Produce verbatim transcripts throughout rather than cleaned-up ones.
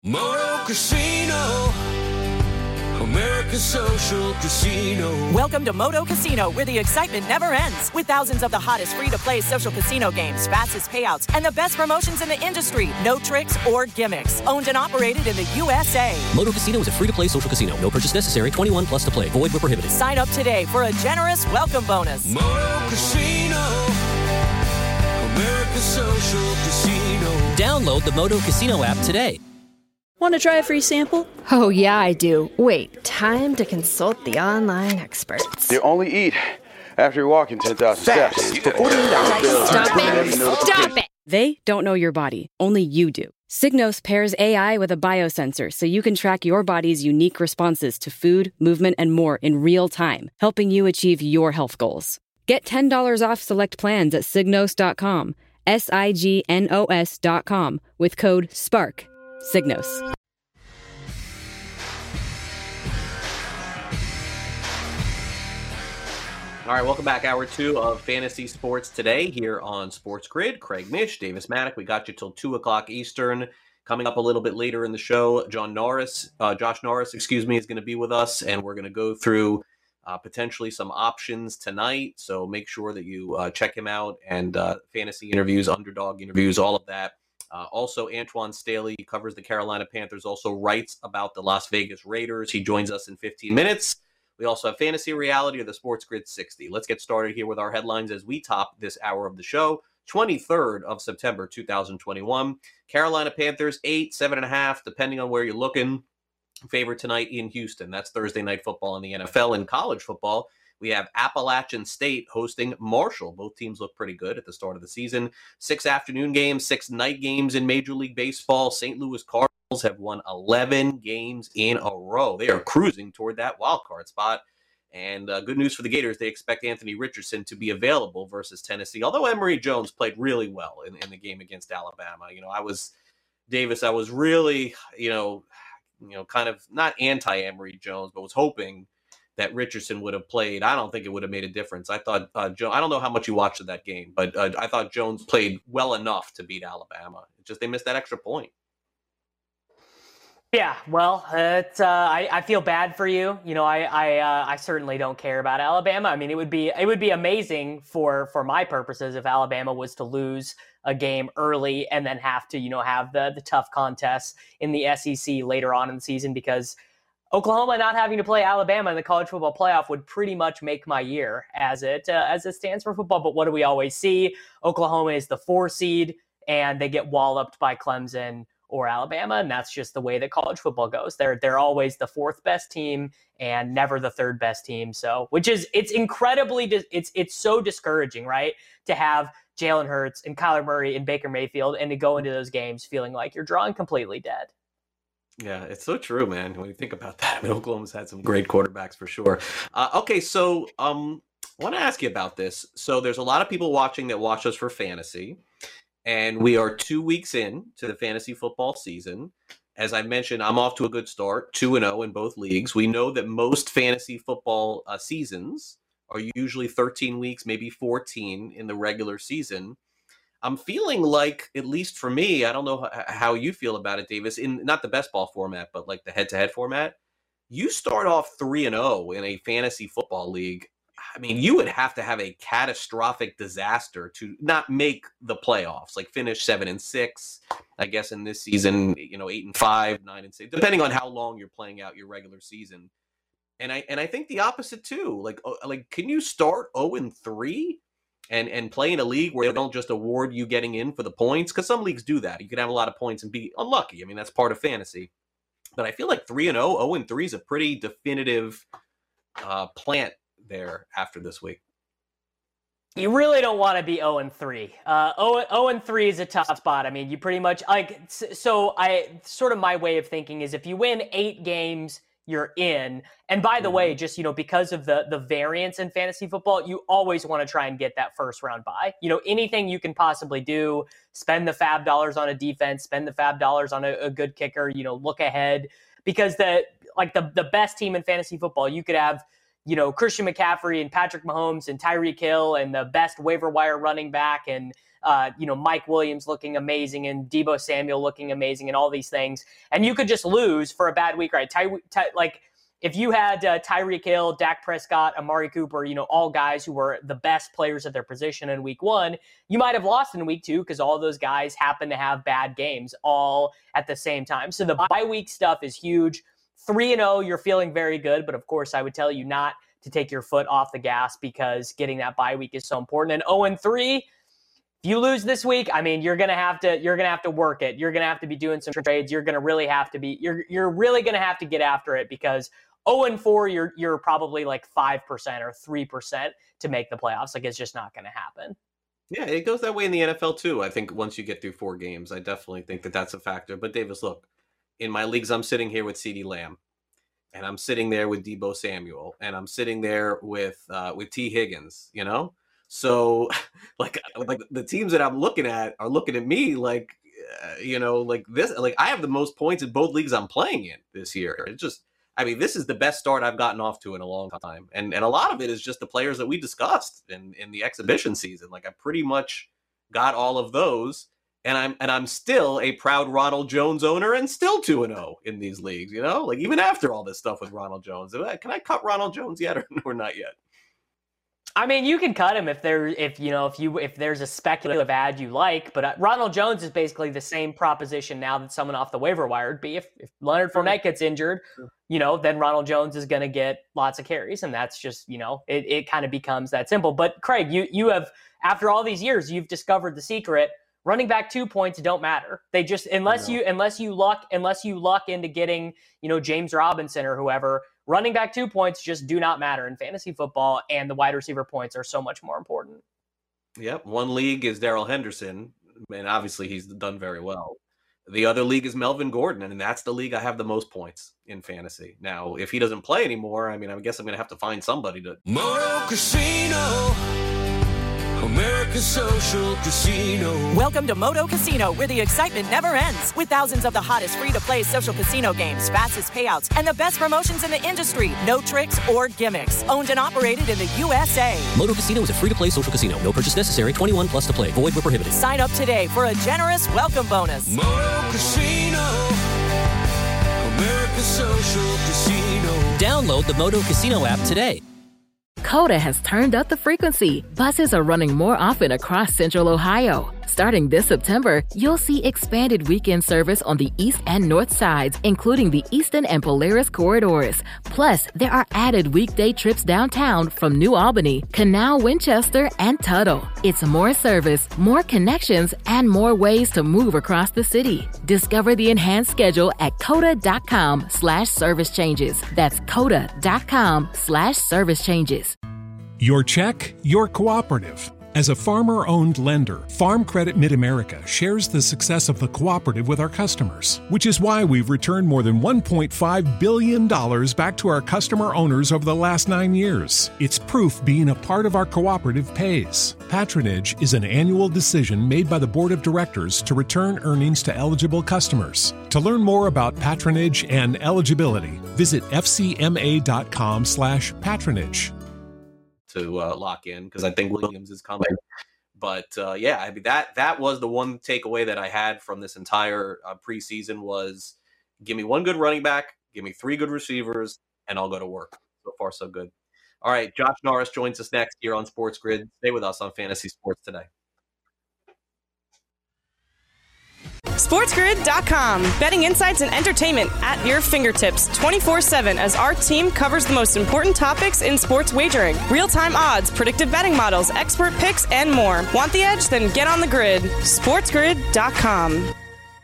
Moto Casino, American Social Casino. Welcome to Moto Casino, where the excitement never ends. With thousands of the hottest free-to-play social casino games, fastest payouts, and the best promotions in the industry. No tricks or gimmicks. Owned and operated in the U S A. Moto Casino is a free-to-play social casino. No purchase necessary. twenty-one plus to play. Void where prohibited. Sign up today for a generous welcome bonus. Moto Casino, American Social Casino. Download the Moto Casino app today. Want to try a free sample? Oh, yeah, I do. Wait, time to consult the online experts. You only eat after you're walking ten thousand steps. Stop it! Stop it! They don't know your body. Only you do. Signos pairs A I with a biosensor so you can track your body's unique responses to food, movement, and more in real time, helping you achieve your health goals. Get ten dollars off select plans at signos dot com, S I G N O S dot com, with code SPARK. Signos. All right, welcome back. Hour two of Fantasy Sports Today here on Sports Grid. Craig Mish, Davis Maddock. We got you till two o'clock Eastern. Coming up a little bit later in the show, John Norris, uh, Josh Norris, excuse me, is going to be with us, and we're going to go through uh, potentially some options tonight. So make sure that you uh, check him out, and uh, fantasy interviews, underdog interviews, all of that. Uh, also, Antoine Staley covers the Carolina Panthers, also writes about the Las Vegas Raiders. He joins us in fifteen minutes. We also have Fantasy Reality of the Sports Grid sixty. Let's get started here with our headlines as we top this hour of the show. twenty-third of September, two thousand twenty-one. Carolina Panthers, eight, seven and a half, depending on where you're looking. Favorite tonight in Houston. That's Thursday night football in the N F L. In college football, we have Appalachian State hosting Marshall. Both teams look pretty good at the start of the season. Six afternoon games, six night games in Major League Baseball. Saint Louis Cardinals have won eleven games in a row. They are cruising toward that wild card spot. And uh, good news for the Gators, they expect Anthony Richardson to be available versus Tennessee. Although Emory Jones played really well in, in the game against Alabama. You know, I was, Davis, I was really, you know, you know, kind of not anti-Emory Jones, but was hoping that Richardson would have played. I don't think it would have made a difference. I thought, uh, Joe, I don't know how much you watched of that game, but uh, I thought Jones played well enough to beat Alabama. It's just they missed that extra point. Yeah, well, it's, uh, I, I feel bad for you. You know, I I, uh, I certainly don't care about Alabama. I mean, it would be it would be amazing for for my purposes if Alabama was to lose a game early and then have to, you know, have the the tough contests in the S E C later on in the season, because Oklahoma not having to play Alabama in the college football playoff would pretty much make my year as it uh, as it stands for football. But what do we always see? Oklahoma is the four seed, and they get walloped by Clemson or Alabama, and that's just the way that college football goes. They're they're always the fourth best team and never the third best team. So, which is it's incredibly dis- it's it's so discouraging, right? To have Jalen Hurts and Kyler Murray and Baker Mayfield, and to go into those games feeling like you're drawing completely dead. Yeah, it's so true, man. When you think about that, I mean, Oklahoma's had some great quarterbacks for sure. Uh, okay, so um, I want to ask you about this. So there's a lot of people watching that watch us for fantasy, and we are two weeks in to the fantasy football season. As I mentioned, I'm off to a good start, two and oh in both leagues. We know that most fantasy football uh, seasons are usually thirteen weeks, maybe fourteen in the regular season. I'm feeling like, at least for me, I don't know how you feel about it, Davis, in not the best ball format, but like the head-to-head format. You start off three and oh in a fantasy football league. I mean, you would have to have a catastrophic disaster to not make the playoffs, like finish seven and six, I guess in this season, you know, eight and five, nine and six, depending on how long you're playing out your regular season. And I and I think the opposite too. Like, like can you start oh and three and and play in a league where they don't just award you getting in for the points? Because some leagues do that. You can have a lot of points and be unlucky. I mean, that's part of fantasy. But I feel like three and oh, oh and three is a pretty definitive uh, plant there after this week. You really don't want to be oh and three. Uh, oh and three is a tough spot. I mean, you pretty much like, so I sort of my way of thinking is if you win eight games, you're in. And by the mm-hmm. way, just, you know, because of the, the variance in fantasy football, you always want to try and get that first round bye. You know, anything you can possibly do, spend the fab dollars on a defense, spend the fab dollars on a, a good kicker, you know, look ahead, because the, like the, the best team in fantasy football, you could have, you know, Christian McCaffrey and Patrick Mahomes and Tyreek Hill and the best waiver wire running back and uh, you know, Mike Williams looking amazing and Deebo Samuel looking amazing and all these things. And you could just lose for a bad week, right? Ty, Ty, like if you had uh, Tyreek Hill, Dak Prescott, Amari Cooper, you know, all guys who were the best players at their position in week one, you might have lost in week two because all those guys happen to have bad games all at the same time. So the bye week stuff is huge. three and oh, you're feeling very good. But of course, I would tell you not to take your foot off the gas because getting that bye week is so important. And oh and three, if you lose this week, I mean, you're gonna have to you're gonna have to work it. You're gonna have to be doing some trades. You're gonna really have to be you're you're really gonna have to get after it because oh and four, you're you're probably like five percent or three percent to make the playoffs. Like it's just not gonna happen. Yeah, it goes that way in the N F L too. I think once you get through four games, I definitely think that that's a factor. But Davis, look, in my leagues, I'm sitting here with CeeDee Lamb. And I'm sitting there with Deebo Samuel, and I'm sitting there with uh, with T. Higgins, you know? So, like, like the teams that I'm looking at are looking at me like, uh, you know, like this. Like, I have the most points in both leagues I'm playing in this year. It's just, I mean, this is the best start I've gotten off to in a long time. And and a lot of it is just the players that we discussed in, in the exhibition season. Like, I pretty much got all of those. And I'm and I'm still a proud Ronald Jones owner and still two and oh in these leagues, you know? Like, even after all this stuff with Ronald Jones. Can I cut Ronald Jones yet or, or not yet? I mean, you can cut him if there, if you know, if you if there's a speculative ad you like. But uh, Ronald Jones is basically the same proposition now that someone off the waiver wire would be. If, if Leonard Fournette gets injured, you know, then Ronald Jones is going to get lots of carries, and that's just, you know, it it kind of becomes that simple. But Craig, you you have after all these years, you've discovered the secret. Running back two points don't matter. They just unless you unless you luck unless you luck into getting, you know, James Robinson or whoever, running back two points just do not matter in fantasy football, and the wide receiver points are so much more important. Yep. One league is Darrell Henderson, and obviously he's done very well. The other league is Melvin Gordon, and that's the league I have the most points in fantasy. Now, if he doesn't play anymore, I mean, I guess I'm going to have to find somebody to. Moto Casino. America's Social Casino. Welcome to Moto Casino, where the excitement never ends. With thousands of the hottest free-to-play social casino games, fastest payouts, and the best promotions in the industry. No tricks or gimmicks. Owned and operated in the U S A. Moto Casino is a free-to-play social casino. No purchase necessary. twenty-one plus to play. Void where prohibited. Sign up today for a generous welcome bonus. Moto Casino. America's Social Casino. Download the Moto Casino app today. Coda has turned up the frequency. Buses are running more often across Central Ohio. Starting this September, you'll see expanded weekend service on the east and north sides, including the Eastern and Polaris corridors. Plus, there are added weekday trips downtown from New Albany, Canal, Winchester, and Tuttle. It's more service, more connections, and more ways to move across the city. Discover the enhanced schedule at coda.com slash service changes. That's coda.com slash service changes. Your check, your cooperative. As a farmer-owned lender, Farm Credit Mid-America shares the success of the cooperative with our customers, which is why we've returned more than one point five billion dollars back to our customer owners over the last nine years. It's proof being a part of our cooperative pays. Patronage is an annual decision made by the Board of Directors to return earnings to eligible customers. To learn more about patronage and eligibility, visit fcma.com slash patronage. To uh, lock in because I think Williams is coming, but uh, yeah, I mean that that was the one takeaway that I had from this entire uh, preseason was give me one good running back, give me three good receivers, and I'll go to work. So far, so good. All right, Josh Norris joins us next here on Sports Grid. Stay with us on Fantasy Sports Today. SportsGrid dot com. Betting insights and entertainment at your fingertips twenty-four seven as our team covers the most important topics in sports wagering. Real-time odds, predictive betting models, expert picks, and more. Want the edge? Then get on the grid. SportsGrid dot com.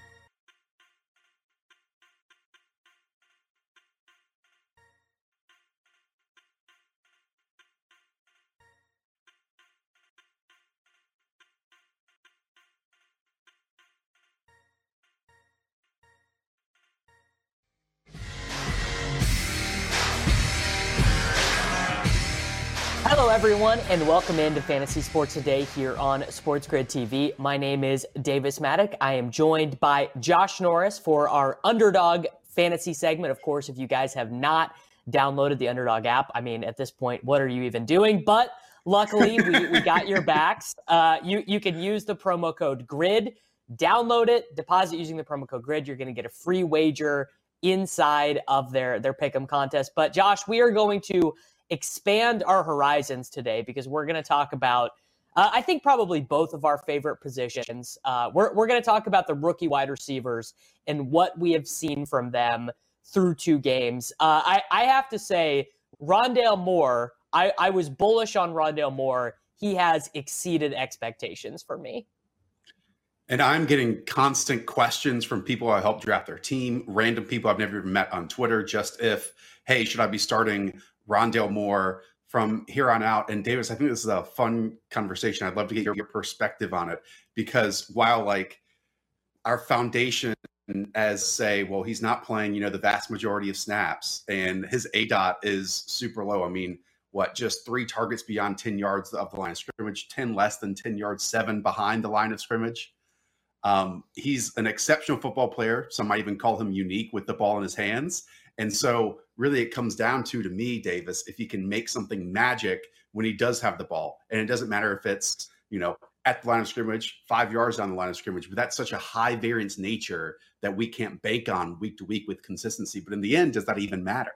Hello, everyone, and welcome into Fantasy Sports Today here on Sports Grid T V. My name is Davis Maddock. I am joined by Josh Norris for our Underdog Fantasy segment. Of course, if you guys have not downloaded the Underdog app, I mean, at this point, what are you even doing? But luckily, we, we got your backs. Uh, you, you can use the promo code GRID, download it, deposit using the promo code GRID. You're going to get a free wager inside of their, their Pick'em contest. But Josh, we are going to expand our horizons today because we're going to talk about, uh, I think probably both of our favorite positions. Uh, we're we're going to talk about the rookie wide receivers and what we have seen from them through two games. Uh, I, I have to say, Rondale Moore, I, I was bullish on Rondale Moore. He has exceeded expectations for me. And I'm getting constant questions from people I helped draft their team, random people I've never even met on Twitter, just if, hey, should I be starting Rondale Moore from here on out? And Davis, I think this is a fun conversation. I'd love to get your, your perspective on it, because while like our foundation as say, well, he's not playing, you know, the vast majority of snaps and his A D O T is super low. I mean, what, just three targets beyond ten yards of the line of scrimmage, ten less than ten yards, seven behind the line of scrimmage. Um, he's an exceptional football player. Some might even call him unique with the ball in his hands. And so really it comes down to, to me, Davis, if he can make something magic when he does have the ball. And it doesn't matter if it's, you know, at the line of scrimmage, five yards down the line of scrimmage, but that's such a high variance nature that we can't bank on week to week with consistency. But in the end, does that even matter?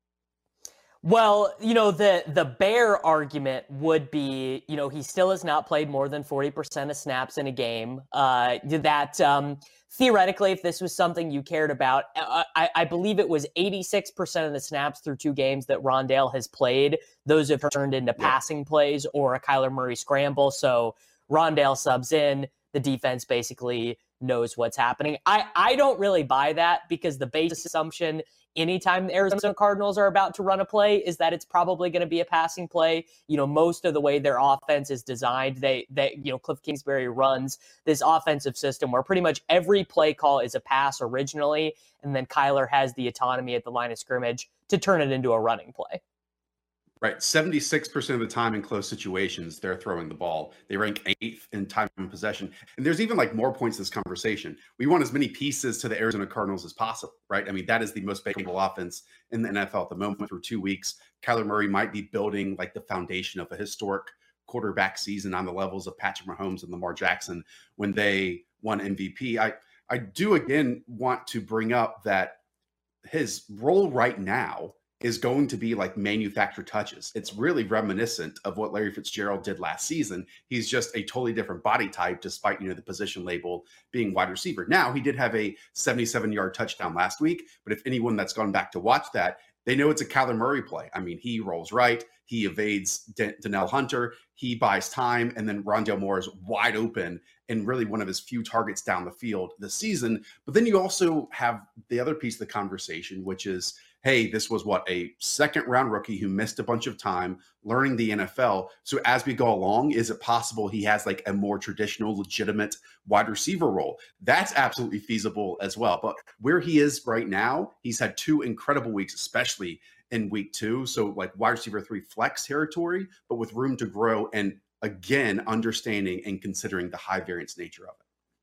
Well, you know, the the Bear argument would be, you know, he still has not played more than forty percent of snaps in a game. Uh, that um, theoretically, if this was something you cared about, I, I believe it was eighty-six percent of the snaps through two games that Rondale has played. Those have turned into yeah. passing plays or a Kyler Murray scramble. So Rondale subs in, the defense basically knows what's happening. I, I don't really buy that, because the base assumption anytime the Arizona Cardinals are about to run a play is that it's probably going to be a passing play. You know, most of the way their offense is designed, they, they, you know, Cliff Kingsbury runs this offensive system where pretty much every play call is a pass originally, and then Kyler has the autonomy at the line of scrimmage to turn it into a running play. Right. seventy-six percent of the time in close situations, they're throwing the ball. They rank eighth in time in possession. And there's even like more points to this conversation. We want as many pieces to the Arizona Cardinals as possible, right? I mean, that is the most bankable offense in the N F L at the moment through two weeks. Kyler Murray might be building like the foundation of a historic quarterback season on the levels of Patrick Mahomes and Lamar Jackson when they won M V P. I, I do again want to bring up that his role right now is going to be like manufactured touches. It's really reminiscent of what Larry Fitzgerald did last season. He's just a totally different body type, despite, you know, the position label being wide receiver. Now, he did have a seventy-seven yard touchdown last week, but if anyone that's gone back to watch that, they know it's a Kyler Murray play. I mean, he rolls right, he evades D- Danielle Hunter, he buys time, and then Rondale Moore is wide open and really one of his few targets down the field this season. But then you also have the other piece of the conversation, which is, hey, this was what, a second round rookie who missed a bunch of time learning the N F L. So as we go along, is it possible he has like a more traditional, legitimate wide receiver role? That's absolutely feasible as well. But where he is right now, he's had two incredible weeks, especially in week two. So like wide receiver three flex territory, but with room to grow, and again, understanding and considering the high variance nature of it.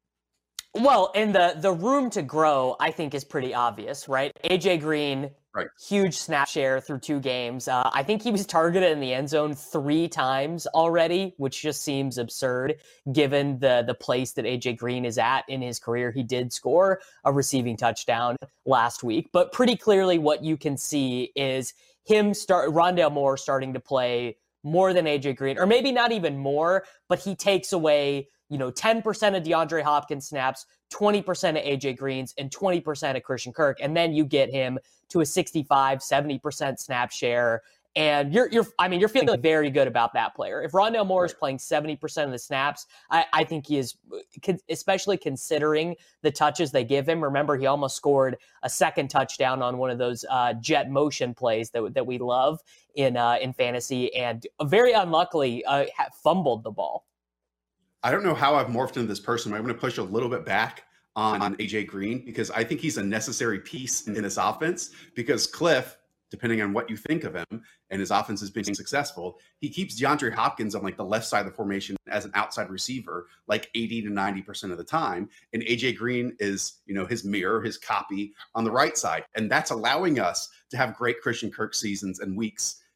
Well, and the the room to grow, I think, is pretty obvious, right? A J Green, right, huge snap share through two games. Uh, I think he was targeted in the end zone three times already, which just seems absurd given the the place that A J Green is at in his career. He did score a receiving touchdown last week, but pretty clearly what you can see is him start Rondale Moore starting to play more than A J Green, or maybe not even more, but he takes away, you know, ten percent of DeAndre Hopkins snaps, twenty percent of A J Green's, and twenty percent of Christian Kirk. And then you get him to a sixty-five, seventy percent snap share. And you're, you're, I mean, you're feeling very good about that player. If Rondale Moore is playing seventy percent of the snaps, I, I think he is, especially considering the touches they give him. Remember, he almost scored a second touchdown on one of those uh, jet motion plays that, that we love in, uh, in fantasy, and very unluckily uh, fumbled the ball. I don't know how I've morphed into this person. I'm going to push a little bit back on, on A J Green, because I think he's a necessary piece in, in this offense, because Cliff, depending on what you think of him and his offense is being successful, he keeps DeAndre Hopkins on like the left side of the formation as an outside receiver, like eighty to ninety percent of the time. And A J Green is, you know, his mirror, his copy on the right side. And that's allowing us to have great Christian Kirk seasons and weeks,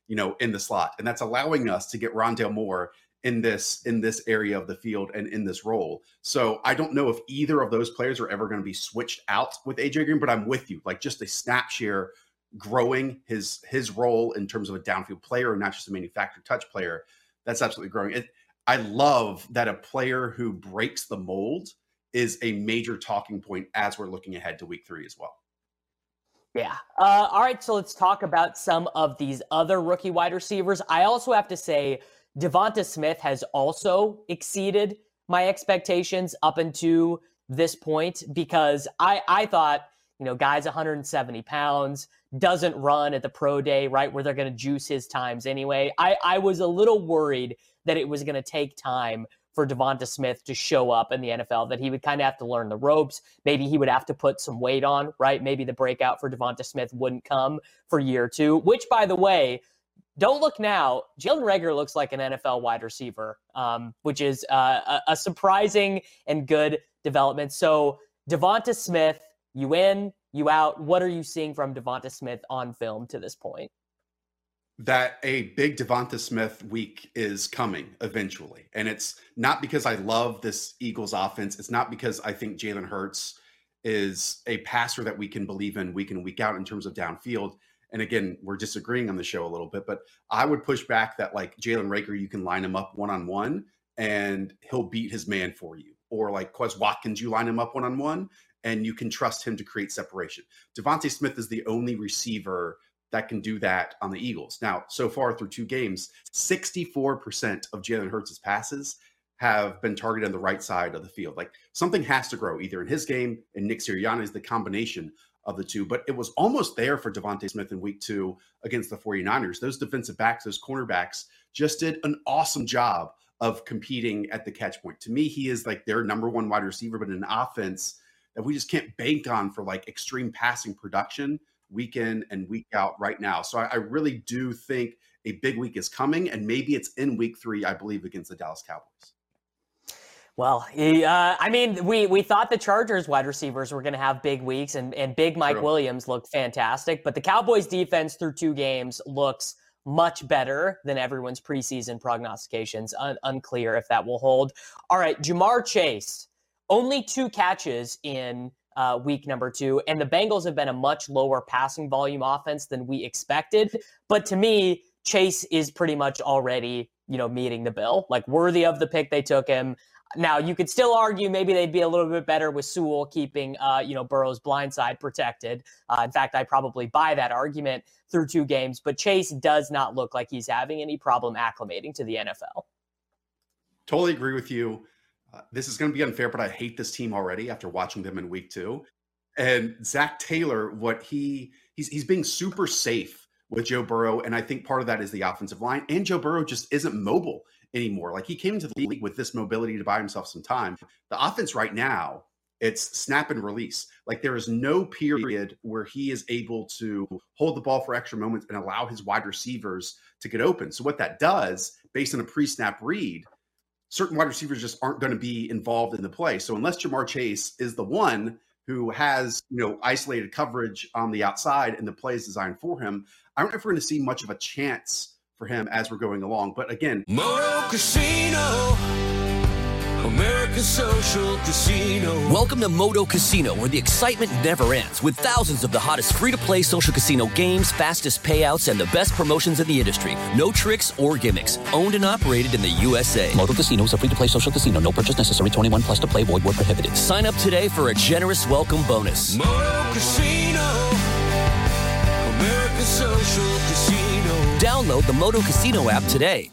you know, in the slot. And that's allowing us to get Rondale Moore in this in this area of the field and in this role. So I don't know if either of those players are ever going to be switched out with A J Green, but I'm with you. Like just a snap share growing his his role in terms of a downfield player and not just a manufactured touch player. That's absolutely growing. It, I love that a player who breaks the mold is a major talking point as we're looking ahead to week three as well. Yeah. Uh, all right. So let's talk about some of these other rookie wide receivers. I also have to say, Devonta Smith has also exceeded my expectations up until this point because I, I thought, you know, guy's one hundred seventy pounds, doesn't run at the pro day, right, where they're going to juice his times anyway. I, I was a little worried that it was going to take time for Devonta Smith to show up in the N F L, that he would kind of have to learn the ropes. Maybe he would have to put some weight on, right? Maybe the breakout for Devonta Smith wouldn't come for year two, which, by the way, don't look now, Jalen Reagor looks like an N F L wide receiver, um, which is uh, a, a surprising and good development. So Devonta Smith, you in, you out. What are you seeing from Devonta Smith on film to this point? That a big Devonta Smith week is coming eventually. And it's not because I love this Eagles offense. It's not because I think Jalen Hurts is a passer that we can believe in week in, week out in terms of downfield. And again, we're disagreeing on the show a little bit, but I would push back that like Jalen Reagor, you can line him up one-on-one and he'll beat his man for you. Or like Quez Watkins, you line him up one-on-one and you can trust him to create separation. Devonta Smith is the only receiver that can do that on the Eagles. Now, so far through two games, sixty-four percent of Jalen Hurts' passes have been targeted on the right side of the field. Like something has to grow either in his game and Nick Sirianni's, the combination of the two, but it was almost there for Devonta Smith in week two against the 49ers. Those defensive backs, those cornerbacks just did an awesome job of competing at the catch point. To me, he is like their number one wide receiver, but in an offense that we just can't bank on for like extreme passing production week in and week out right now. So I, I really do think a big week is coming, and maybe it's in week three, I believe, against the Dallas Cowboys. Well, he, uh, I mean, we we thought the Chargers wide receivers were going to have big weeks, and, and big Mike True. Williams looked fantastic. But the Cowboys defense through two games looks much better than everyone's preseason prognostications. Un- unclear if that will hold. All right, Ja'Marr Chase, only two catches in uh, week number two, and the Bengals have been a much lower passing volume offense than we expected. But to me, Chase is pretty much already, you know, meeting the bill, like worthy of the pick they took him. Now, you could still argue maybe they'd be a little bit better with Sewell keeping, uh, you know, Burrow's blind side protected. Uh, in fact, I probably buy that argument through two games. But Chase does not look like he's having any problem acclimating to the N F L. Totally agree with you. Uh, this is going to be unfair, but I hate this team already after watching them in week two. And Zach Taylor, what he he's he's being super safe with Joe Burrow, and I think part of that is the offensive line. And Joe Burrow just isn't mobile anymore. Like he came into the league with this mobility to buy himself some time. The offense right now, it's snap and release. Like there is no period where he is able to hold the ball for extra moments and allow his wide receivers to get open. So what that does, based on a pre-snap read, certain wide receivers just aren't going to be involved in the play. So unless Ja'Marr Chase is the one who has, you know, isolated coverage on the outside and the play is designed for him, I don't know if we're going to see much of a chance for him as we're going along. But again, Moto Casino, America's social casino. Welcome to Moto Casino, where the excitement never ends, with thousands of the hottest free-to-play social casino games, fastest payouts, and the best promotions in the industry. No tricks or gimmicks. Owned and operated in the U S A. Moto Casino is a free-to-play social casino. No purchase necessary. twenty-one plus to play. Void where prohibited. Sign up today for a generous welcome bonus. Moto Casino, America's social casino. Download the Moto Casino app today.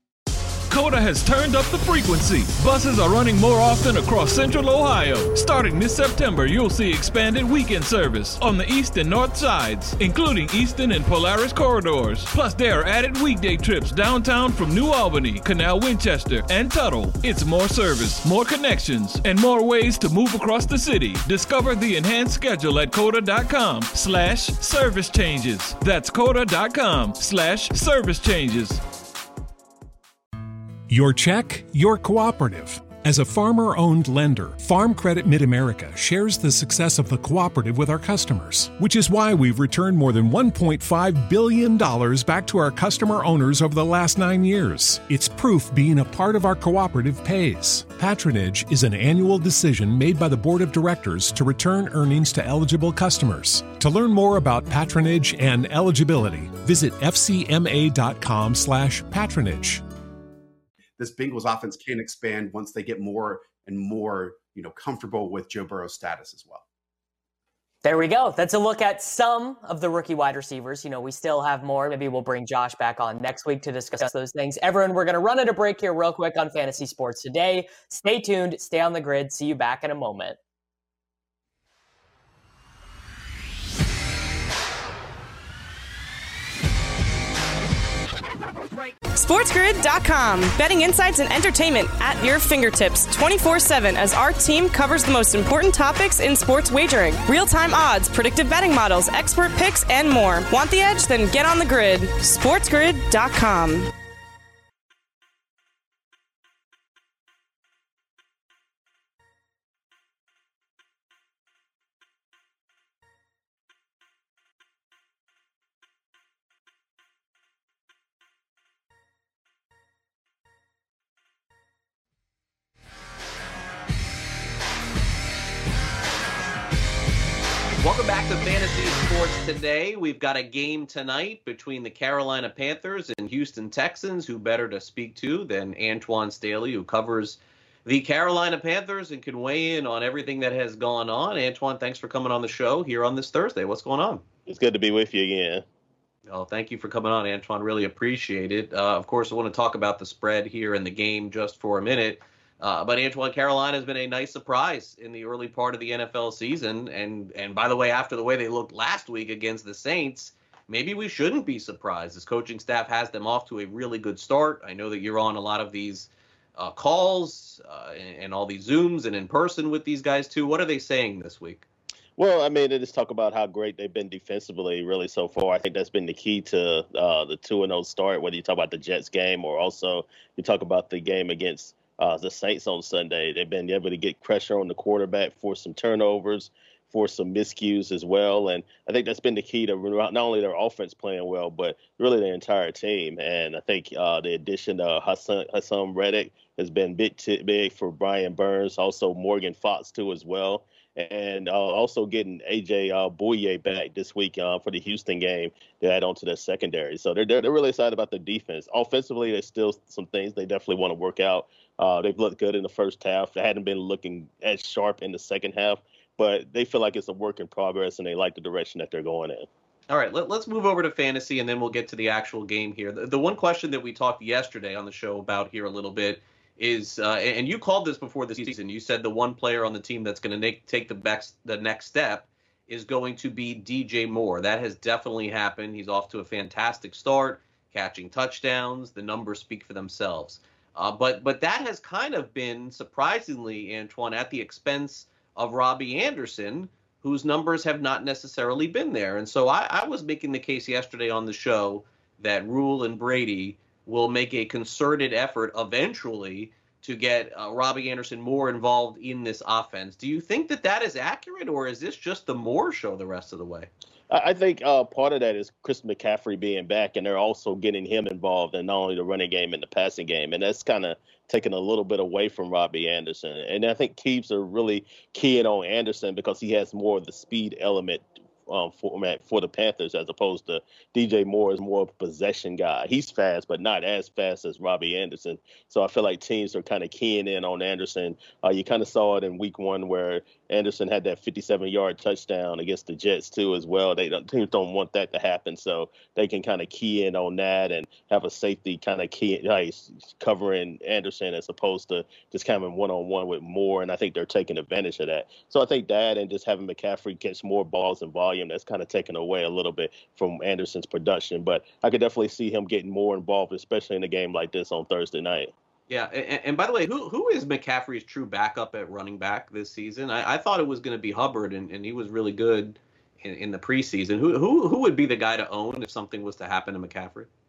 COTA has turned up the frequency. Buses are running more often across Central Ohio. Starting this September, you'll see expanded weekend service on the east and north sides, including Eastern and Polaris corridors. Plus, there are added weekday trips downtown from New Albany, Canal Winchester, and Tuttle. It's more service, more connections, and more ways to move across the city. Discover the enhanced schedule at COTA.com slash service changes. That's COTA.com slash service changes. Your check, your cooperative. As a farmer-owned lender, Farm Credit Mid-America shares the success of the cooperative with our customers, which is why we've returned more than one point five billion dollars back to our customer owners over the last nine years. It's proof being a part of our cooperative pays. Patronage is an annual decision made by the Board of Directors to return earnings to eligible customers. To learn more about patronage and eligibility, visit f c m a dot com slash patronage. This Bengals offense can expand once they get more and more, you know, comfortable with Joe Burrow's status as well. There we go. That's a look at some of the rookie wide receivers. You know, we still have more. Maybe we'll bring Josh back on next week to discuss those things. Everyone, we're going to run at a break here real quick on Fantasy Sports Today. Stay tuned. Stay on the grid. See you back in a moment. SportsGrid dot com. Betting insights and entertainment at your fingertips twenty-four seven as our team covers the most important topics in sports wagering. Real-time odds, predictive betting models, expert picks, and more. Want the edge? Then get on the grid. SportsGrid dot com. Welcome back to Fantasy Sports Today. We've got a game tonight between the Carolina Panthers and Houston Texans. Who better to speak to than Antoine Staley, who covers the Carolina Panthers and can weigh in on everything that has gone on. Antoine, thanks for coming on the show here on this Thursday. What's going on? It's good to be with you again. Oh, thank you for coming on, Antoine. Really appreciate it. Uh, of course, I want to talk about the spread here in the game just for a minute. Uh, but Antoine, Carolina has been a nice surprise in the early part of the N F L season. And, and by the way, after the way they looked last week against the Saints, maybe we shouldn't be surprised. This coaching staff has them off to a really good start. I know that you're on a lot of these uh, calls uh, and, and all these Zooms and in person with these guys, too. What are they saying this week? Well, I mean, they just talk about how great they've been defensively really so far. I think that's been the key to uh, the two and oh start, whether you talk about the Jets game or also you talk about the game against Uh, the Saints on Sunday. They've been able to get pressure on the quarterback, force some turnovers, force some miscues as well. And I think that's been the key to not only their offense playing well, but really the entire team. And I think uh, the addition of Hassan, Hassan Reddick has been big, t- big for Brian Burns, also Morgan Fox, too, as well. And uh, also getting A J uh, Bouye back this week uh, for the Houston game to add on to their secondary. So they're, they're they're really excited about the defense. Offensively, there's still some things they definitely want to work out. Uh, they've looked good in the first half. They hadn't been looking as sharp in the second half, but they feel like it's a work in progress, and they like the direction that they're going in. All right, let, let's move over to fantasy, and then we'll get to the actual game here. The, the one question that we talked yesterday on the show about here a little bit is, uh, and you called this before the season, you said the one player on the team that's going to take the next, the next step is going to be D J Moore. That has definitely happened. He's off to a fantastic start, catching touchdowns. The numbers speak for themselves. Uh, but but that has kind of been, surprisingly, Antoine, at the expense of Robbie Anderson, whose numbers have not necessarily been there. And so I, I was making the case yesterday on the show that Rule and Brady will make a concerted effort eventually to get uh, Robbie Anderson more involved in this offense. Do you think that that is accurate, or is this just the Moore show the rest of the way? I think uh, part of that is Chris McCaffrey being back, and they're also getting him involved in not only the running game and the passing game. And that's kind of taken a little bit away from Robbie Anderson. And I think teams are really keying on Anderson because he has more of the speed element um, format for the Panthers, as opposed to D J Moore is more of a possession guy. He's fast, but not as fast as Robbie Anderson. So I feel like teams are kind of keying in on Anderson. Uh, you kind of saw it in week one where Anderson had that fifty-seven-yard touchdown against the Jets, too, as well. They don't, teams don't want that to happen, so they can kind of key in on that and have a safety kind of key like, covering Anderson as opposed to just kind of one-on-one with Moore, and I think they're taking advantage of that. So I think that and just having McCaffrey catch more balls in volume, that's kind of taken away a little bit from Anderson's production. But I could definitely see him getting more involved, especially in a game like this on Thursday night. Yeah, and, and by the way, who who is McCaffrey's true backup at running back this season? I, I thought it was going to be Hubbard, and, and he was really good in, in the preseason. Who who who would be the guy to own if something was to happen to McCaffrey?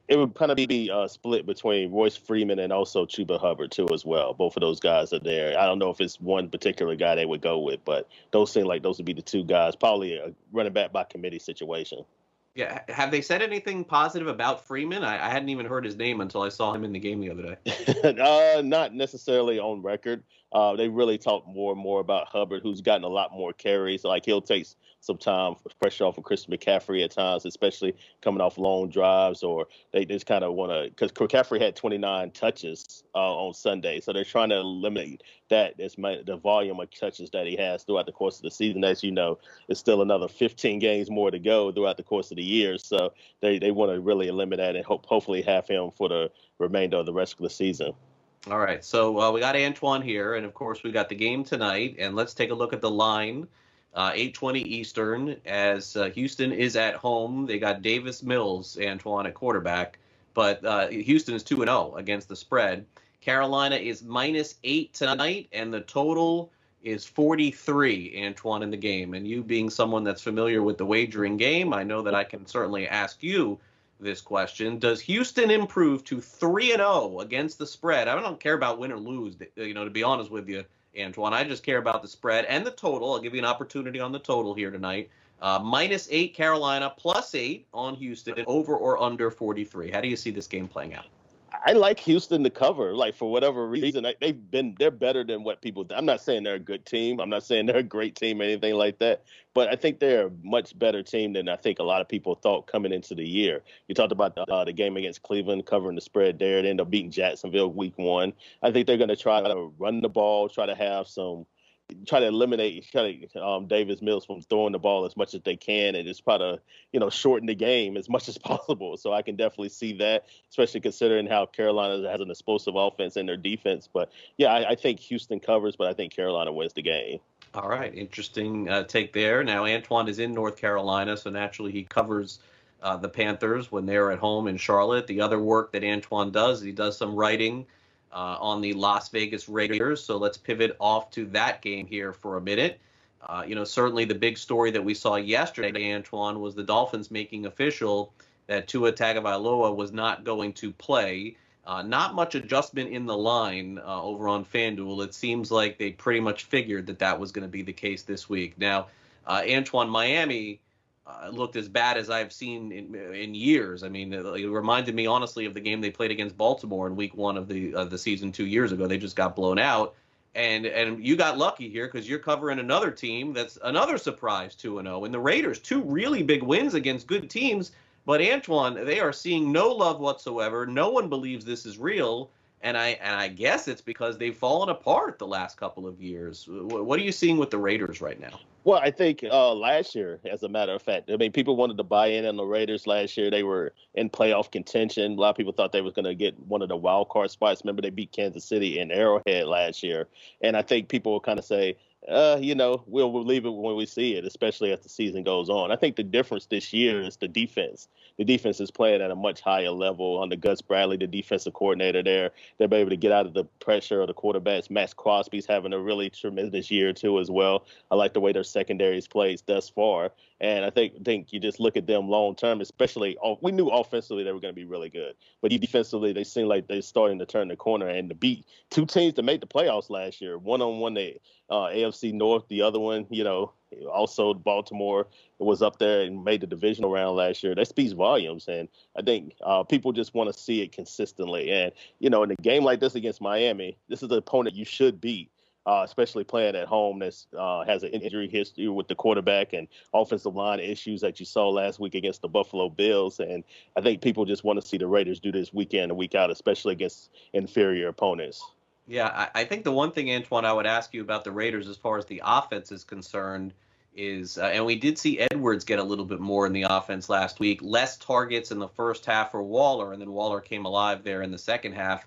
It would kind of be uh, split between Royce Freeman and also Chuba Hubbard, too, as well. Both of those guys are there. I don't know if it's one particular guy they would go with, but those seem like those would be the two guys, probably a running back by committee situation. Yeah. Have they said anything positive about Freeman? I, I hadn't even heard his name until I saw him in the game the other day. uh, not necessarily on record. Uh, they really talk more and more about Hubbard, who's gotten a lot more carries. Like, he'll take some time, pressure off of Christian McCaffrey at times, especially coming off long drives, or they just kind of want to, because McCaffrey had twenty-nine touches uh, on Sunday, so they're trying to eliminate that, as my, the volume of touches that he has throughout the course of the season. As you know, it's still another fifteen games more to go throughout the course of the year, so they, they want to really eliminate that and hope, hopefully have him for the remainder of the rest of the season. All right, so uh, we got Antoine here, and of course we got the game tonight, and let's take a look at the line. Uh, eight twenty Eastern, as uh, Houston is at home. They got Davis Mills, Antoine, at quarterback, but uh, Houston is two and oh against the spread. Carolina is minus eight tonight, and the total is forty-three, Antoine, in the game. And you being someone that's familiar with the wagering game, I know that I can certainly ask you this question. Does Houston improve to three and oh against the spread? I don't care about win or lose, you know, to be honest with you, Antoine. I just care about the spread and the total. I'll give you an opportunity on the total here tonight. Uh, minus eight Carolina, plus eight on Houston, over or under forty-three. How do you see this game playing out? I like Houston to cover, like, for whatever reason. I, they've been, they're better than what people, I'm not saying they're a good team. I'm not saying they're a great team or anything like that, but I think they're a much better team than I think a lot of people thought coming into the year. You talked about the, uh, the game against Cleveland, covering the spread there. They ended up beating Jacksonville week one. I think they're going to try to run the ball, try to have some, try to eliminate try to, um, Davis Mills from throwing the ball as much as they can, and just try to, you know, shorten the game as much as possible. So I can definitely see that, especially considering how Carolina has an explosive offense in their defense. But yeah, I, I think Houston covers, but I think Carolina wins the game. All right, interesting uh, take there. Now, Antoine is in North Carolina, so naturally he covers uh, the Panthers when they're at home in Charlotte. The other work that Antoine does, he does some writing Uh, on the Las Vegas Raiders. So let's pivot off to that game here for a minute. Uh, you know, certainly the big story that we saw yesterday, Antoine, was the Dolphins making official that Tua Tagovailoa was not going to play. Uh, not much adjustment in the line uh, over on FanDuel. It seems like they pretty much figured that that was going to be the case this week. Now, uh, Antoine, Miami Uh, looked as bad as I've seen in, in years. I mean, it, it reminded me, honestly, of the game they played against Baltimore in week one of the of the season two years ago. They just got blown out. And and you got lucky here because you're covering another team that's another surprise two and oh. And the Raiders, two really big wins against good teams. But, Antoine, they are seeing no love whatsoever. No one believes this is real. And I and I guess it's because they've fallen apart the last couple of years. What are you seeing with the Raiders right now? Well, I think uh, last year, as a matter of fact, I mean, people wanted to buy in on the Raiders last year. They were in playoff contention. A lot of people thought they was going to get one of the wild card spots. Remember, they beat Kansas City in Arrowhead last year. And I think people will kind of say, uh, you know, we'll, we'll leave it when we see it, especially as the season goes on. I think the difference this year is the defense. The defense is playing at a much higher level under Gus Bradley, the defensive coordinator there. They're able to get out of the pressure of the quarterbacks. Max Crosby's having a really tremendous year, too, as well. I like the way their secondaries plays thus far. And I think think you just look at them long term, especially – we knew offensively they were going to be really good. But defensively, they seem like they're starting to turn the corner and to beat two teams that made the playoffs last year. One-on-one, they uh, A F C North, the other one, you know, also Baltimore was up there and made the divisional round last year. That speaks volumes, and I think uh, people just want to see it consistently. And, you know, in a game like this against Miami, this is an opponent you should beat, uh, especially playing at home that uh, has an injury history with the quarterback and offensive line issues that you saw last week against the Buffalo Bills. And I think people just want to see the Raiders do this week in and week out, especially against inferior opponents. Yeah, I, I think the one thing, Antoine, I would ask you about the Raiders as far as the offense is concerned is, uh, and we did see Edwards get a little bit more in the offense last week, less targets in the first half for Waller, and then Waller came alive there in the second half,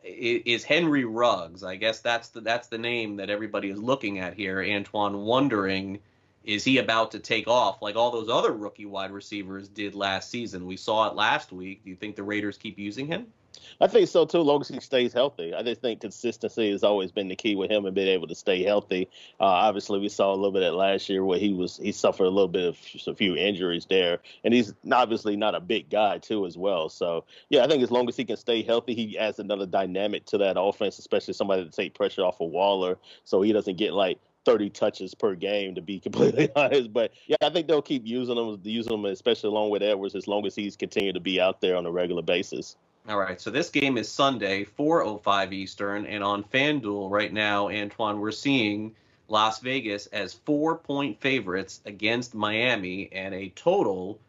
is Henry Ruggs. I guess that's the, that's the name that everybody is looking at here, Antoine, wondering is he about to take off like all those other rookie wide receivers did last season? We saw it last week. Do you think the Raiders keep using him? I think so, too, as long as he stays healthy. I just think consistency has always been the key with him and being able to stay healthy. Uh, obviously, we saw a little bit of that last year where he was he suffered a little bit of a few injuries there. And he's obviously not a big guy, too, as well. So, yeah, I think as long as he can stay healthy, he adds another dynamic to that offense, especially somebody to take pressure off of Waller so he doesn't get, like, thirty touches per game, to be completely honest. But, yeah, I think they'll keep using him, using him especially along with Edwards, as long as he's continued to be out there on a regular basis. All right, so this game is Sunday, four oh five Eastern, and on FanDuel right now, Antoine, we're seeing Las Vegas as four-point favorites against Miami and a total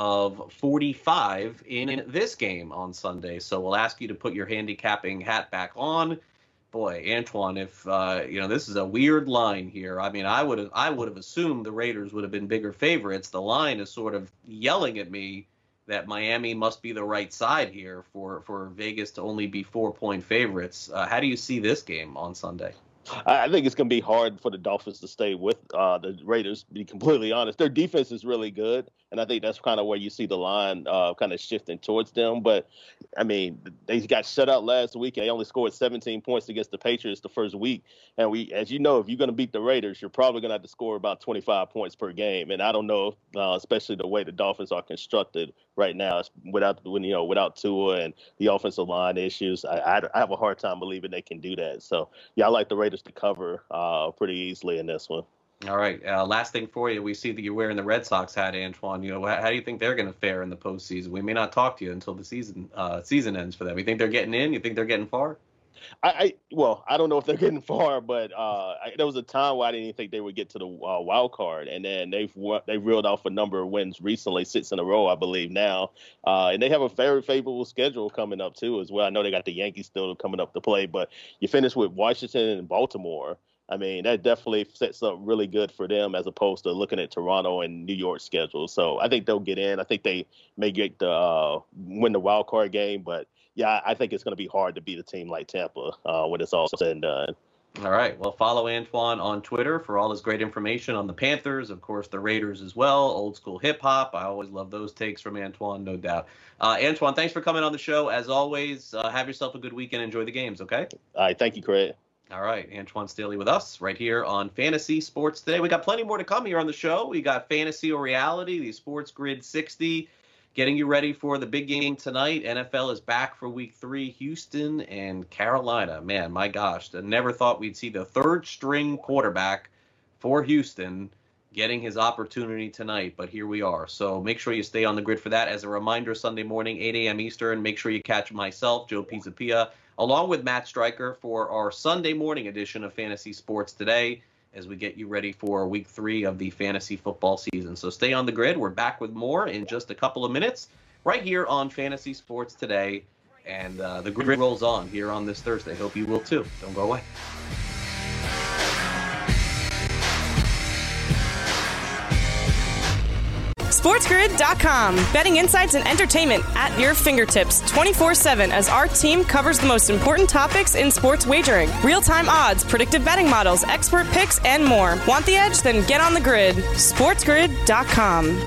of forty-five in this game on Sunday. So we'll ask you to put your handicapping hat back on. Boy, Antoine, if uh, you know, this is a weird line here. I mean, I would have I would have assumed the Raiders would have been bigger favorites. The line is sort of yelling at me that Miami must be the right side here for, for Vegas to only be four-point favorites. Uh, how do you see this game on Sunday? I think it's going to be hard for the Dolphins to stay with uh, the Raiders, to be completely honest. Their defense is really good, and I think that's kind of where you see the line uh, kind of shifting towards them. But, I mean, they got shut out last week, and they only scored seventeen points against the Patriots the first week. And, we, as you know, if you're going to beat the Raiders, you're probably going to have to score about twenty-five points per game. And I don't know, uh, especially the way the Dolphins are constructed right now, without when you know without Tua and the offensive line issues, I, I, I have a hard time believing they can do that. So, yeah, I like the Raiders to cover uh, pretty easily in this one. All right. Uh, last thing for you, we see that you're wearing the Red Sox hat, Antoine. You know, how, how do you think they're going to fare in the postseason? We may not talk to you until the season uh, season ends for them. You think they're getting in? You think they're getting far? I, I well, I don't know if they're getting far, but uh, I, there was a time where I didn't even think they would get to the uh, wild card, and then they've they reeled off a number of wins recently, six in a row, I believe now, uh, and they have a very favorable schedule coming up too as well. I know they got the Yankees still coming up to play, but you finish with Washington and Baltimore. I mean, that definitely sets up really good for them as opposed to looking at Toronto and New York schedules. So I think they'll get in. I think they may get the uh, win the wild card game, but yeah, I think it's going to be hard to beat a team like Tampa uh, when it's all said and done. All right. Well, follow Antoine on Twitter for all his great information on the Panthers, of course, the Raiders as well, old school hip hop. I always love those takes from Antoine, no doubt. Uh, Antoine, thanks for coming on the show. As always, uh, have yourself a good weekend. Enjoy the games, okay? All right. Thank you, Craig. All right, Antoine Staley with us right here on Fantasy Sports Today. We got plenty more to come here on the show. We got Fantasy or Reality, the Sports Grid sixty, getting you ready for the big game tonight. N F L is back for week three, Houston and Carolina. Man, my gosh, I never thought we'd see the third string quarterback for Houston getting his opportunity tonight, but here we are. So make sure you stay on the grid for that. As a reminder, Sunday morning, eight a.m. Eastern, make sure you catch myself, Joe Pisapia, along with Matt Stryker for our Sunday morning edition of Fantasy Sports Today as we get you ready for week three of the fantasy football season. So stay on the grid. We're back with more in just a couple of minutes right here on Fantasy Sports Today. And uh, the grid rolls on here on this Thursday. Hope you will too. Don't go away. SportsGrid dot com. Betting insights and entertainment at your fingertips twenty-four seven as our team covers the most important topics in sports wagering. Real-time odds, predictive betting models, expert picks, and more. Want the edge? Then get on the grid. SportsGrid dot com.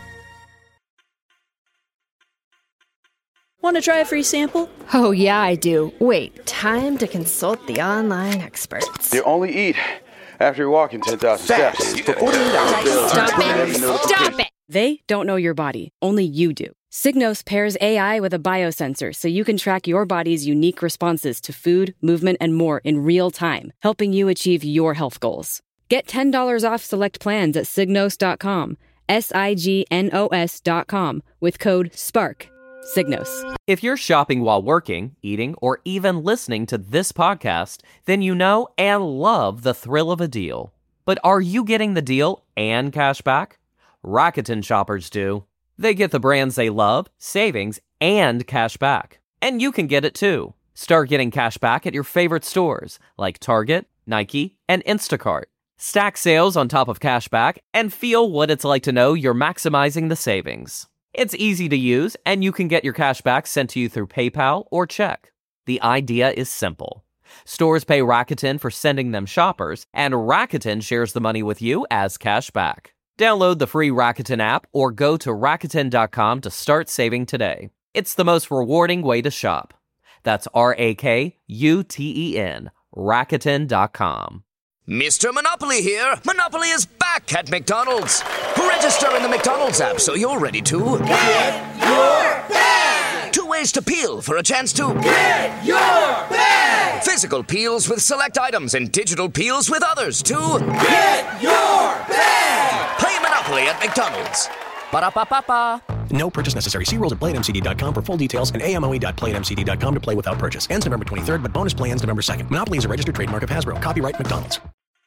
Want to try a free sample? Oh, yeah, I do. Wait, time to consult the online experts. You only eat after you're walking ten thousand steps. Stop it! Stop it! They don't know your body. Only you do. Signos pairs A I with a biosensor so you can track your body's unique responses to food, movement, and more in real time, helping you achieve your health goals. Get ten dollars off select plans at signos dot com, S I G N O S dot com, with code SPARK. Signos. If you're shopping while working, eating, or even listening to this podcast, then you know and love the thrill of a deal. But are you getting the deal and cash back? Rakuten shoppers do. They get the brands they love, savings, and cash back. And you can get it too. Start getting cash back at your favorite stores like Target, Nike, and Instacart. Stack sales on top of cash back and feel what it's like to know you're maximizing the savings. It's easy to use, and you can get your cash back sent to you through PayPal or check. The idea is simple. Stores pay Rakuten for sending them shoppers, and Rakuten shares the money with you as cash back. Download the free Rakuten app or go to Rakuten dot com to start saving today. It's the most rewarding way to shop. That's R A K U T E N, Rakuten dot com. Mister Monopoly here. Monopoly is back at McDonald's. Register in the McDonald's app so you're ready to... Get your bag! Two ways to peel for a chance to... Get your bag! Physical peels with select items and digital peels with others to... Get your bag! Play Monopoly at McDonald's. Ba-da-ba-ba-ba. No purchase necessary. See rules at play at M C D dot com for full details and A M O E dot play at M C D dot com to play without purchase. Ends November twenty-third, but bonus play ends November second. Monopoly is a registered trademark of Hasbro. Copyright McDonald's.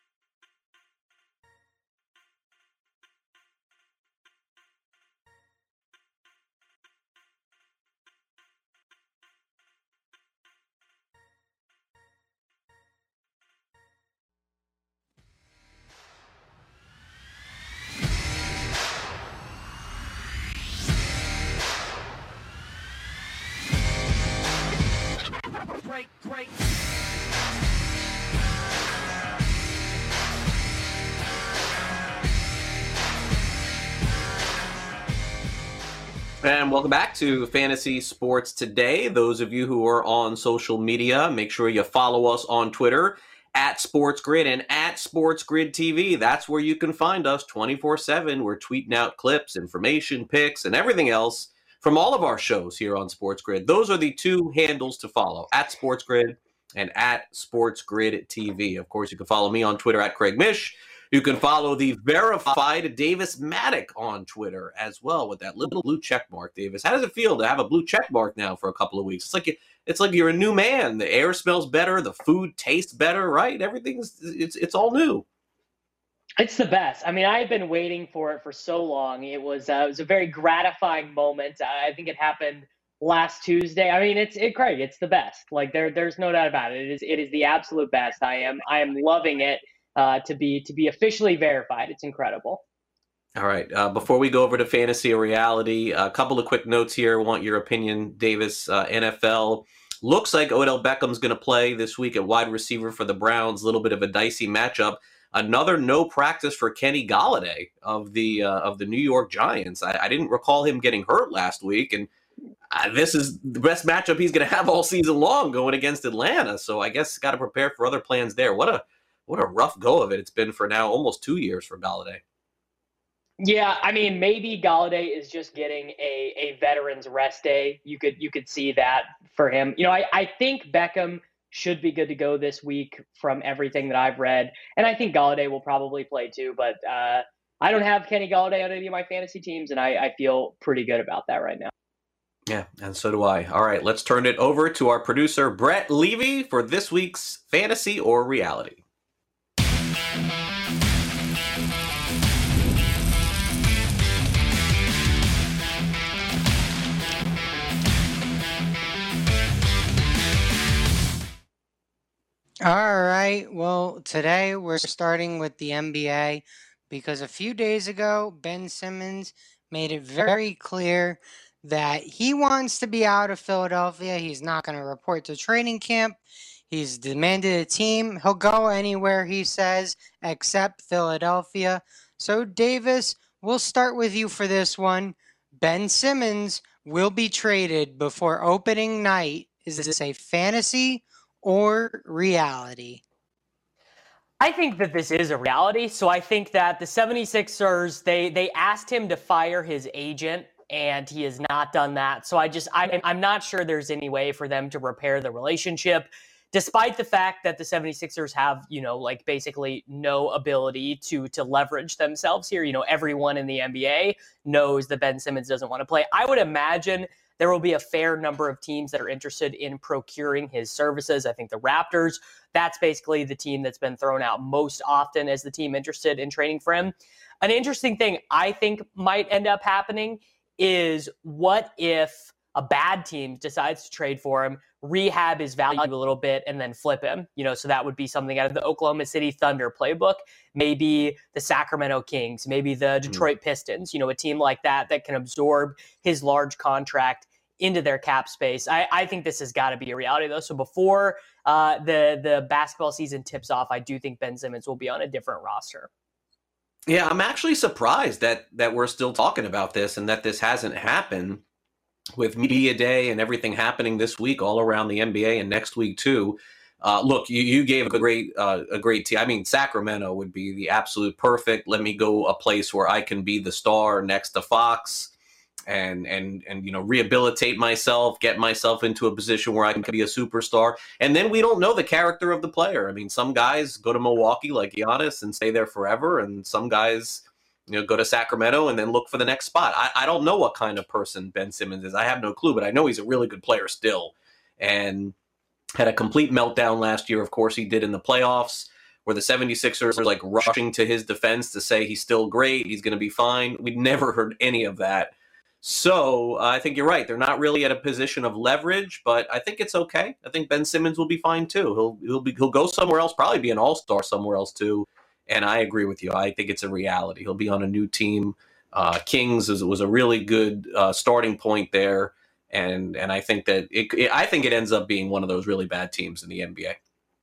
Break, break. And welcome back to Fantasy Sports Today. Those of you who are on social media, make sure you follow us on Twitter at SportsGrid and at SportsGrid T V. That's where you can find us twenty-four seven. We're tweeting out clips, information, picks, and everything else from all of our shows here on SportsGrid. Those are the two handles to follow, at SportsGrid and at SportsGrid T V. Of course, you can follow me on Twitter at Craig Mish. You can follow the verified Davis Maddock on Twitter as well with that little blue check mark, Davis. How does it feel to have a blue check mark now for a couple of weeks? It's like it's like you're a new man. The air smells better. The food tastes better, right? Everything's it's it's all new. It's the best. I mean, I've been waiting for it for so long. It was uh, it was a very gratifying moment. I think it happened last Tuesday. I mean, it's it, Craig. It's the best. Like there, there's no doubt about it. It is it is the absolute best. I am I am loving it uh, to be to be officially verified. It's incredible. All right. Uh, before we go over to fantasy or reality, a couple of quick notes here. I want your opinion, Davis. Uh, N F L looks like Odell Beckham's going to play this week at wide receiver for the Browns. A little bit of a dicey matchup. Another no practice for Kenny Golladay of the uh, of the New York Giants. I, I didn't recall him getting hurt last week, and uh, this is the best matchup he's going to have all season long going against Atlanta. So I guess got to prepare for other plans there. What a what a rough go of it it's been for now almost two years for Golladay. Yeah, I mean, maybe Golladay is just getting a a veteran's rest day. You could you could see that for him. You know, I, I think Beckham should be good to go this week from everything that I've read. And I think Golladay will probably play too, but uh, I don't have Kenny Golladay on any of my fantasy teams, and I, I feel pretty good about that right now. Yeah, and so do I. All right, let's turn it over to our producer, Brett Levy, for this week's Fantasy or Reality. All right. Well, today we're starting with the N B A because a few days ago, Ben Simmons made it very clear that he wants to be out of Philadelphia. He's not going to report to training camp. He's demanded a team. He'll go anywhere, he says, except Philadelphia. So, Davis, we'll start with you for this one. Ben Simmons will be traded before opening night. Is this a fantasy or reality? I think that this is a reality. So I think that the 76ers, they they asked him to fire his agent, and he has not done that. So I just, I, I'm not sure there's any way for them to repair the relationship, despite the fact that the 76ers have, you know, like basically no ability to to leverage themselves here. You know, everyone in the N B A knows that Ben Simmons doesn't want to play. I would imagine there will be a fair number of teams that are interested in procuring his services. I think the Raptors, that's basically the team that's been thrown out most often as the team interested in trading for him. An interesting thing I think might end up happening is what if a bad team decides to trade for him, rehab his value a little bit, and then flip him? You know, so that would be something out of the Oklahoma City Thunder playbook. Maybe the Sacramento Kings, maybe the Detroit Pistons, you know, a team like that that can absorb his large contract into their cap space. I, I think this has got to be a reality, though. So before uh, the, the basketball season tips off, I do think Ben Simmons will be on a different roster. Yeah, I'm actually surprised that that we're still talking about this and that this hasn't happened with media day and everything happening this week all around the N B A and next week too. Uh, look, you, you gave a great uh, a great team. I mean, Sacramento would be the absolute perfect. Let me go a place where I can be the star next to Fox, and and and you know rehabilitate myself, get myself into a position where I can be a superstar. And then we don't know the character of the player. I mean, some guys go to Milwaukee like Giannis and stay there forever, and some guys, you know, go to Sacramento and then look for the next spot. I, I don't know what kind of person Ben Simmons is. I have no clue, but I know he's a really good player still. And had a complete meltdown last year. Of course, he did in the playoffs, where the seventy-sixers are like rushing to his defense to say he's still great, he's going to be fine. We'd never heard any of that. So uh, I think you're right. They're not really at a position of leverage, but I think it's okay. I think Ben Simmons will be fine too. He'll he'll be he'll go somewhere else, probably be an all-star somewhere else too. And I agree with you. I think it's a reality. He'll be on a new team. Uh, Kings was, was a really good uh, starting point there. And and I think that it, it I think it ends up being one of those really bad teams in the N B A.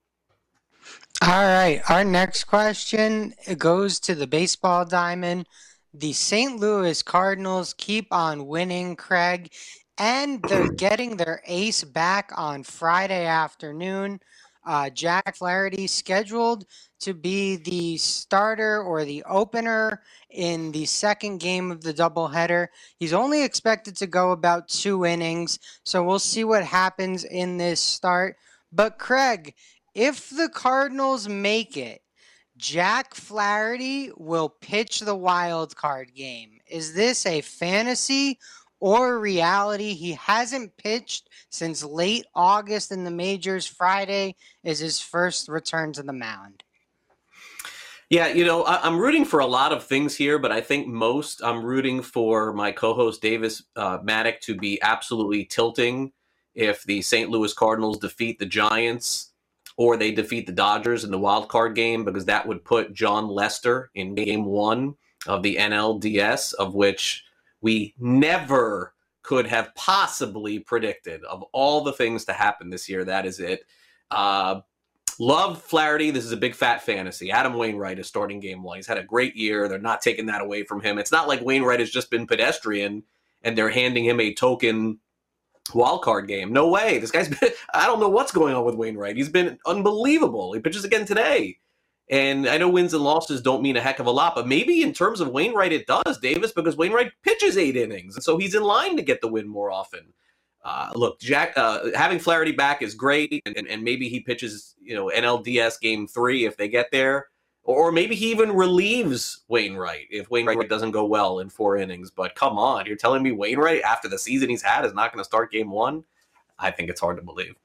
All right, our next question goes to the baseball diamond. The Saint Louis Cardinals keep on winning, Craig, and they're getting their ace back on Friday afternoon. Uh, Jack Flaherty scheduled to be the starter or the opener in the second game of the doubleheader. He's only expected to go about two innings, so we'll see what happens in this start. But Craig, if the Cardinals make it, Jack Flaherty will pitch the wild card game. Is this a fantasy or reality? He hasn't pitched since late August in the majors. Friday is his first return to the mound. Yeah, you know, I, I'm rooting for a lot of things here, but I think most I'm rooting for my co-host Davis uh, Maddock to be absolutely tilting if the Saint Louis Cardinals defeat the Giants or they defeat the Dodgers in the wild card game, because that would put John Lester in game one of the N L D S, of which we never could have possibly predicted. Of all the things to happen this year, that is it. Uh, love Flaherty. This is a big fat fantasy. Adam Wainwright is starting game one. He's had a great year. They're not taking that away from him. It's not like Wainwright has just been pedestrian and they're handing him a token wild card game. No way. This guy's been, I don't know what's going on with Wainwright. He's been unbelievable. He pitches again today. And I know wins and losses don't mean a heck of a lot, but maybe in terms of Wainwright it does, Davis, because Wainwright pitches eight innings. And so he's in line to get the win more often. Uh, look, Jack, uh, having Flaherty back is great. And, and maybe he pitches, you know, N L D S game three if they get there. Or maybe he even relieves Wainwright if Wainwright doesn't go well in four innings. But come on, you're telling me Wainwright, after the season he's had, is not going to start game one? I think it's hard to believe.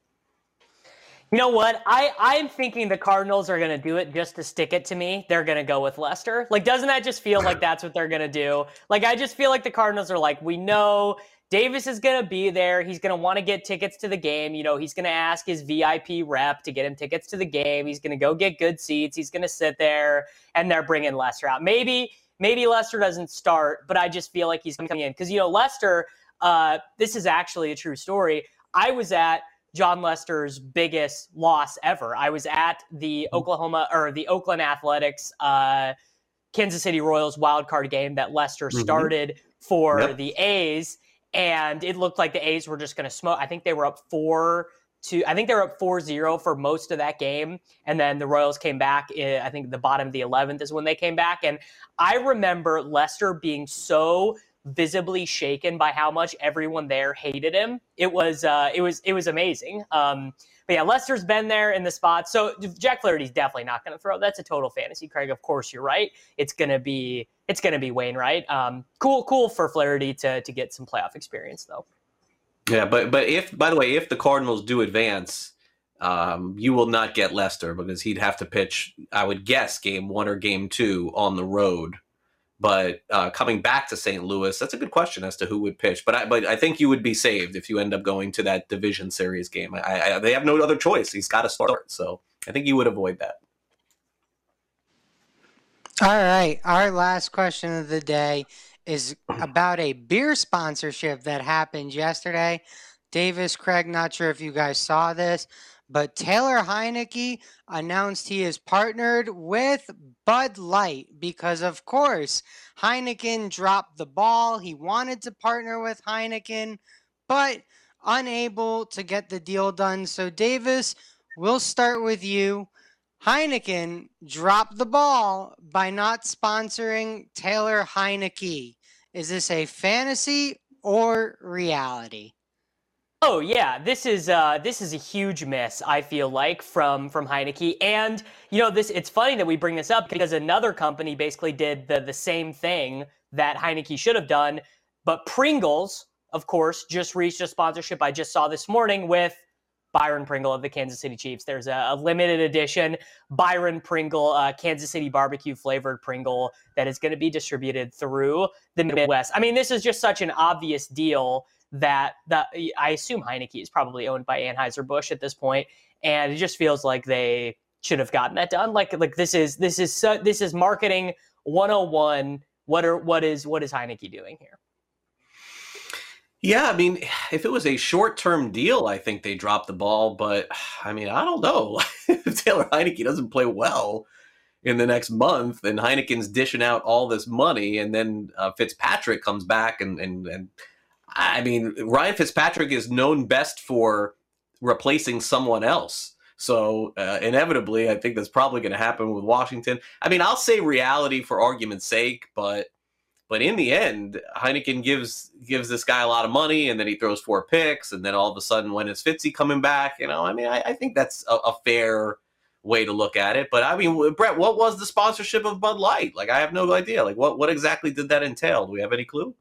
You know what? I, I'm thinking the Cardinals are going to do it just to stick it to me. They're going to go with Lester. Like, doesn't that just feel like that's what they're going to do? Like, I just feel like the Cardinals are like, we know Davis is going to be there. He's going to want to get tickets to the game. You know, he's going to ask his V I P rep to get him tickets to the game. He's going to go get good seats. He's going to sit there, and they're bringing Lester out. Maybe, maybe Lester doesn't start, but I just feel like he's coming in. Because, you know, Lester, uh, this is actually a true story. I was at John Lester's biggest loss ever. I was at the Oklahoma or the Oakland Athletics, uh, Kansas City Royals wild card game that Lester started mm-hmm. for yep. the A's. And it looked like the A's were just going to smoke. I think they were up four to, I think they were up four zero for most of that game. And then the Royals came back. In, I think the bottom of the eleventh is when they came back. And I remember Lester being so visibly shaken by how much everyone there hated him. It was, uh, it was, it was amazing. Um, but yeah, Lester's been there in the spot. So Jack Flaherty's definitely not going to throw. That's a total fantasy, Craig. Of course, you're right. It's going to be, it's going to be Wainwright. Um, cool, cool for Flaherty to to get some playoff experience, though. Yeah, but but if, by the way, if the Cardinals do advance, um, you will not get Lester because he'd have to pitch, I would guess, game one or game two on the road. But uh, coming back to Saint Louis, that's a good question as to who would pitch. But I, but I think you would be saved if you end up going to that division series game. I, I, they have no other choice. He's got to start. So I think you would avoid that. All right. Our last question of the day is about a beer sponsorship that happened yesterday. Davis, Craig, not sure if you guys saw this, but Taylor Heinicke announced he is partnered with Bud Light because, of course, Heineken dropped the ball. He wanted to partner with Heineken, but unable to get the deal done. So, Davis, we'll start with you. Heineken dropped the ball by not sponsoring Taylor Heinicke. Is this a fantasy or reality? Oh yeah, this is uh, this is a huge miss, I feel like, from from Heineke. And you know, this it's funny that we bring this up because another company basically did the the same thing that Heineke should have done. But Pringles, of course, just reached a sponsorship I just saw this morning with Byron Pringle of the Kansas City Chiefs. There's a, a limited edition Byron Pringle uh, Kansas City barbecue flavored Pringle that is going to be distributed through the Midwest. I mean, this is just such an obvious deal that that I assume Heineke is probably owned by Anheuser-Busch at this point, and it just feels like they should have gotten that done. Like like this is this is so, this is marketing one oh one. What are what is what is Heineke doing here? Yeah, I mean, if it was a short-term deal, I think they dropped the ball. But, I mean, I don't know. If Taylor Heinicke doesn't play well in the next month and Heineken's dishing out all this money and then uh, Fitzpatrick comes back and, and, and, I mean, Ryan Fitzpatrick is known best for replacing someone else. So, uh, inevitably, I think that's probably going to happen with Washington. I mean, I'll say reality for argument's sake, but... But in the end, Heineken gives gives this guy a lot of money, and then he throws four picks, and then all of a sudden, when is Fitzy coming back? You know, I mean, I, I think that's a, a fair way to look at it. But I mean, Brett, what was the sponsorship of Bud Light? Like, I have no idea. Like, what what exactly did that entail? Do we have any clue?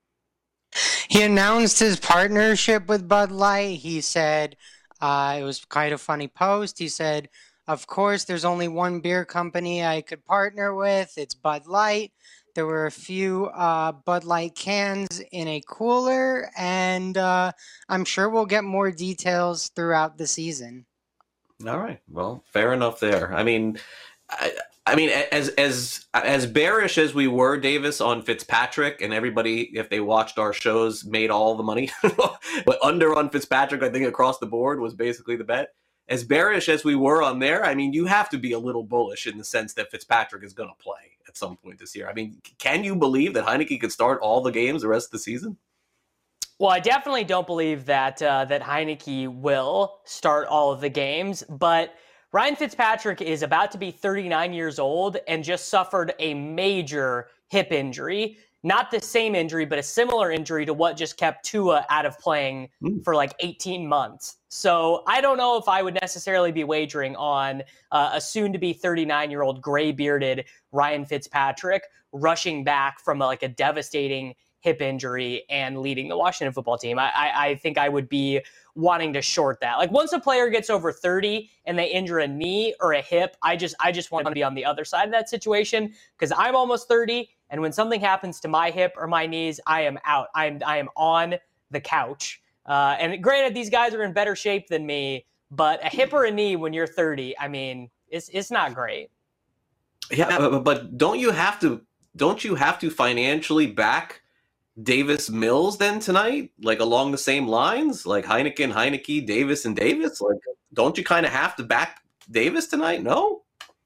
He announced his partnership with Bud Light. He said uh, it was quite a funny post. He said, "Of course, there's only one beer company I could partner with. It's Bud Light." There were a few uh, Bud Light cans in a cooler, and uh, I'm sure we'll get more details throughout the season. All right. Well, fair enough there. I mean, I, I mean, as as as bearish as we were, Davis, on Fitzpatrick, and everybody, if they watched our shows, made all the money. But under on Fitzpatrick, I think across the board was basically the bet. As bearish as we were on there, I mean, you have to be a little bullish in the sense that Fitzpatrick is going to play at some point this year. I mean, can you believe that Heineke could start all the games the rest of the season? Well, I definitely don't believe that uh, that Heineke will start all of the games, but Ryan Fitzpatrick is about to be thirty-nine years old and just suffered a major hip injury. Not the same injury, but a similar injury to what just kept Tua out of playing mm. for like eighteen months. So I don't know if I would necessarily be wagering on uh, a soon-to-be thirty-nine-year-old gray-bearded Ryan Fitzpatrick rushing back from a, like a devastating hip injury and leading the Washington football team. I, I, I think I would be wanting to short that. Like once a player gets over thirty and they injure a knee or a hip, I just I just want to be on the other side of that situation because I'm almost thirty. And when something happens to my hip or my knees, I am out. I am I am on the couch. Uh, and granted, these guys are in better shape than me, but a hip or a knee when you're thirty, I mean, it's it's not great. Yeah, but, but don't you have to don't you have to financially back Davis Mills then tonight? Like along the same lines, like Heineken, Heineke, Davis, and Davis. Like, don't you kind of have to back Davis tonight? No.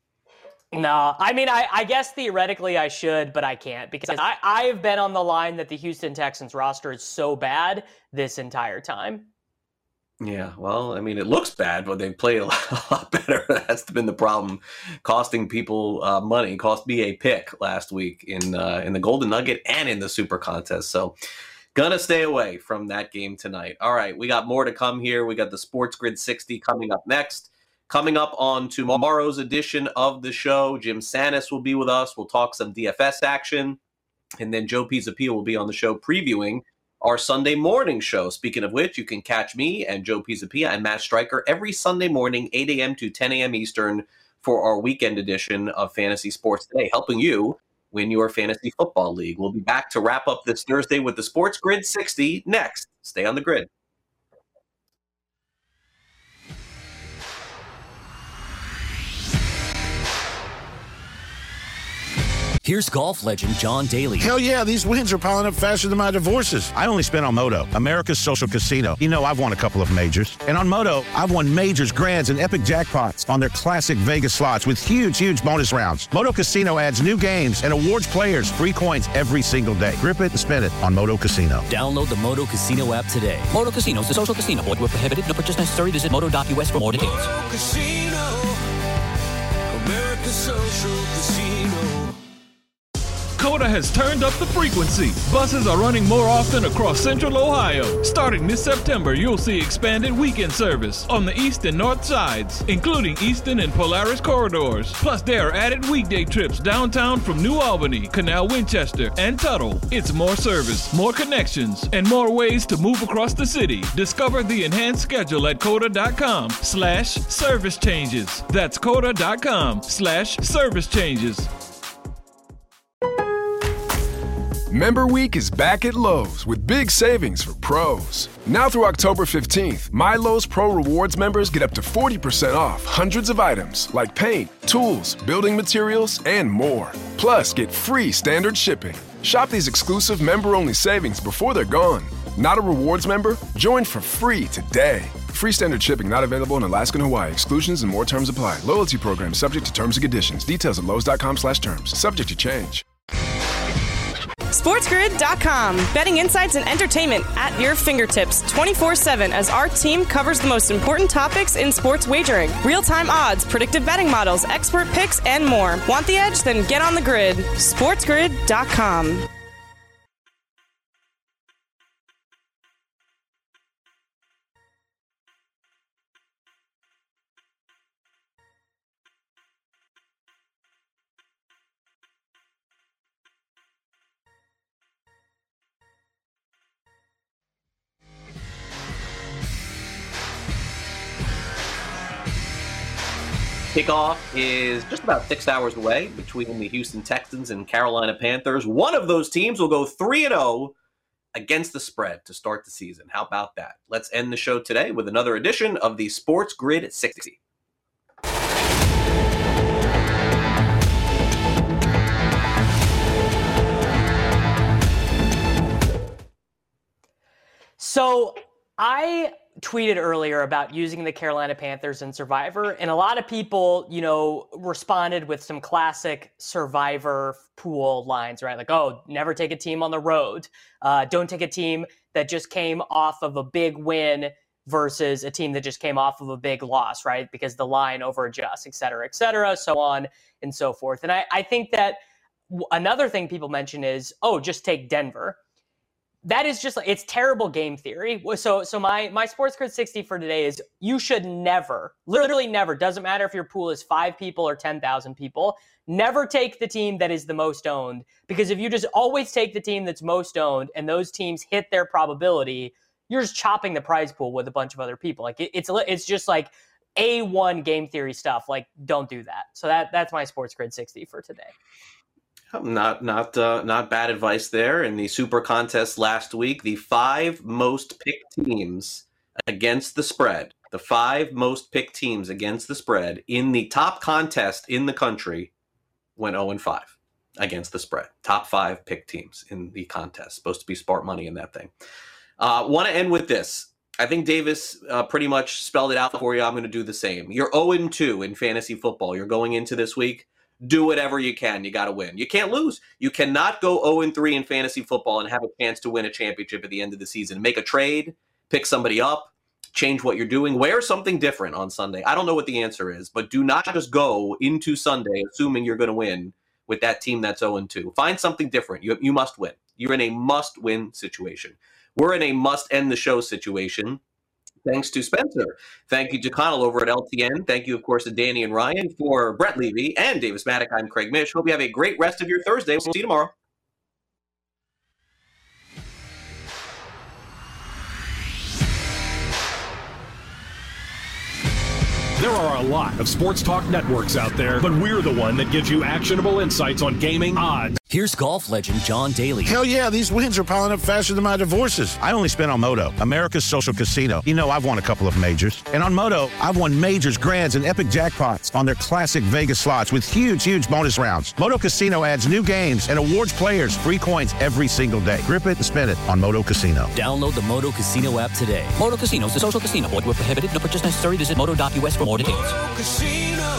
No, I mean, I, I guess theoretically I should, but I can't because I, I've been on the line that the Houston Texans roster is so bad this entire time. Yeah, well, I mean, it looks bad, but they play a lot, a lot better. That's been the problem, costing people uh, money. Cost me a pick last week in uh, in the Golden Nugget and in the Super Contest. So, gonna stay away from that game tonight. All right, we got more to come here. We got the Sports Grid sixty coming up next. Coming up on tomorrow's edition of the show, Jim Sanis will be with us. We'll talk some D F S action. And then Joe Pisapia will be on the show previewing our Sunday morning show. Speaking of which, you can catch me and Joe Pisapia and Matt Stryker every Sunday morning, eight a.m. to ten a.m. Eastern, for our weekend edition of Fantasy Sports Today, helping you win your fantasy football league. We'll be back to wrap up this Thursday with the Sports Grid sixty next. Stay on the grid. Here's golf legend John Daly. Hell yeah, these wins are piling up faster than my divorces. I only spent on Moto, America's social casino. You know, I've won a couple of majors. And on Moto, I've won majors, grands, and epic jackpots on their classic Vegas slots with huge, huge bonus rounds. Moto Casino adds new games and awards players free coins every single day. Grip it and spin it on Moto Casino. Download the Moto Casino app today. Moto Casino is a social casino. Void where prohibited. No purchase necessary. Visit moto dot U S for more details. Moto Casino, America's social casino. COTA has turned up the frequency. Buses are running more often across Central Ohio. Starting this September, you'll see expanded weekend service on the east and north sides, including Eastern and Polaris corridors. Plus, there are added weekday trips downtown from New Albany, Canal Winchester, and Tuttle. It's more service, more connections, and more ways to move across the city. Discover the enhanced schedule at COTA dot com slash service changes. That's COTA dot com slash service changes. Member Week is back at Lowe's with big savings for pros. Now through October fifteenth, My Lowe's Pro Rewards members get up to forty percent off hundreds of items like paint, tools, building materials, and more. Plus, get free standard shipping. Shop these exclusive member-only savings before they're gone. Not a rewards member? Join for free today. Free standard shipping not available in Alaska and Hawaii. Exclusions and more terms apply. Loyalty program subject to terms and conditions. Details at lowes dot com slash terms. Subject to change. SportsGrid dot com. Betting insights and entertainment at your fingertips twenty-four seven as our team covers the most important topics in sports wagering. Real-time odds, predictive betting models, expert picks, and more. Want the edge? Then get on the grid. SportsGrid dot com. Kickoff is just about six hours away between the Houston Texans and Carolina Panthers. One of those teams will go three and oh against the spread to start the season. How about that? Let's end the show today with another edition of the Sports Grid sixty. So I tweeted earlier about using the Carolina Panthers in Survivor, and a lot of people, you know, responded with some classic Survivor pool lines, right? Like, oh, never take a team on the road. Uh, don't take a team that just came off of a big win versus a team that just came off of a big loss, right? Because the line over adjusts, et cetera, et cetera, so on and so forth. And I, I think that w- another thing people mention is, oh, just take Denver. That is just, it's terrible game theory. So so my, my Sports Grid sixty for today is you should never, literally never, doesn't matter if your pool is five people or ten thousand people, never take the team that is the most owned. Because if you just always take the team that's most owned and those teams hit their probability, you're just chopping the prize pool with a bunch of other people. Like it, it's it's just like A one game theory stuff. Like, don't do that. So that that's my Sports Grid sixty for today. Not not uh, not bad advice there. In the Super Contest last week, the five most picked teams against the spread, the five most picked teams against the spread in the top contest in the country went oh and five against the spread. Top five picked teams in the contest. Supposed to be smart money in that thing. Uh, want to end with this. I think Davis uh, pretty much spelled it out for you. I'm going to do the same. You're oh and two in fantasy football. You're going into this week. Do whatever you can. You got to win. You can't lose. You cannot go oh and three in fantasy football and have a chance to win a championship at the end of the season. Make a trade, pick somebody up, change what you're doing, wear something different on Sunday. I don't know what the answer is, but do not just go into Sunday assuming you're going to win with that team that's oh and two. Find something different. You, you must win. You're in a must-win situation. We're in a must-end-the-show situation. Thanks to Spencer. Thank you to Connell over at L T N. Thank you, of course, to Danny and Ryan. For Brett Levy and Davis Maddock, I'm Craig Mish. Hope you have a great rest of your Thursday. We'll see you tomorrow. There are a lot of sports talk networks out there, but we're the one that gives you actionable insights on gaming, odds, Here's golf legend John Daly. Hell yeah, these wins are piling up faster than my divorces. I only spent on Moto, America's social casino. You know, I've won a couple of majors. And on Moto, I've won majors, grands, and epic jackpots on their classic Vegas slots with huge, huge bonus rounds. Moto Casino adds new games and awards players free coins every single day. Grip it and spin it on Moto Casino. Download the Moto Casino app today. Moto Casino is a social casino. Void where prohibited. No purchase necessary. Visit moto dot u s for more details. Moto Casino,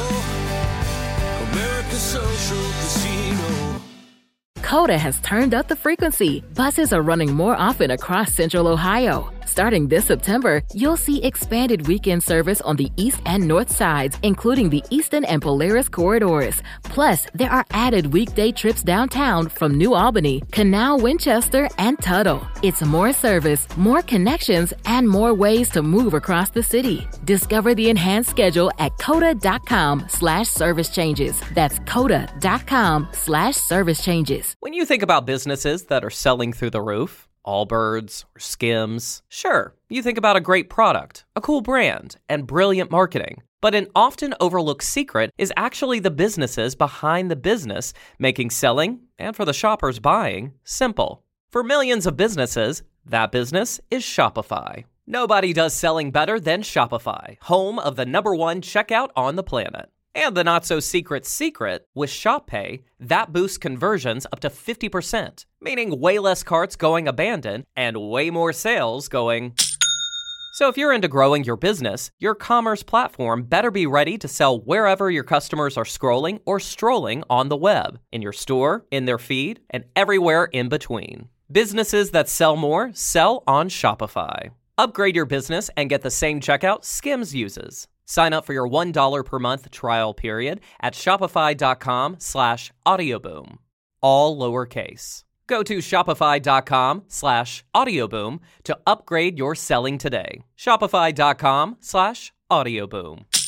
America's social casino. Coda has turned up the frequency. Buses are running more often across Central Ohio. Starting this September, you'll see expanded weekend service on the east and north sides, including the Eastern and Polaris corridors. Plus, there are added weekday trips downtown from New Albany, Canal, Winchester, and Tuttle. It's more service, more connections, and more ways to move across the city. Discover the enhanced schedule at coda.com slash service changes. That's coda.com slash service changes. When you think about businesses that are selling through the roof, Allbirds or Skims, sure, you think about a great product, a cool brand, and brilliant marketing. But an often overlooked secret is actually the businesses behind the business, making selling, and for the shoppers buying, simple. For millions of businesses, that business is Shopify. Nobody does selling better than Shopify, home of the number one checkout on the planet. And the not-so-secret secret, with Shop Pay, that boosts conversions up to fifty percent, meaning way less carts going abandoned and way more sales going... So if you're into growing your business, your commerce platform better be ready to sell wherever your customers are scrolling or strolling on the web, in your store, in their feed, and everywhere in between. Businesses that sell more sell on Shopify. Upgrade your business and get the same checkout Skims uses. Sign up for your one dollar per month trial period at shopify.com slash audioboom. All lowercase. Go to shopify.com slash audioboom to upgrade your selling today. Shopify.com slash audioboom.